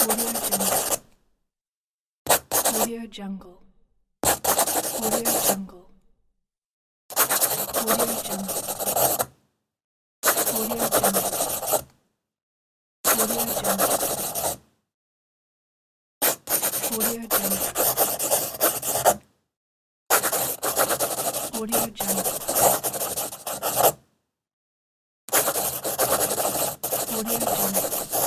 Audio Jungle. Audio Jungle. Audio Jungle. Audio Jungle. Audio Jungle. Audio Jungle. Audio Jungle. Audio Jungle.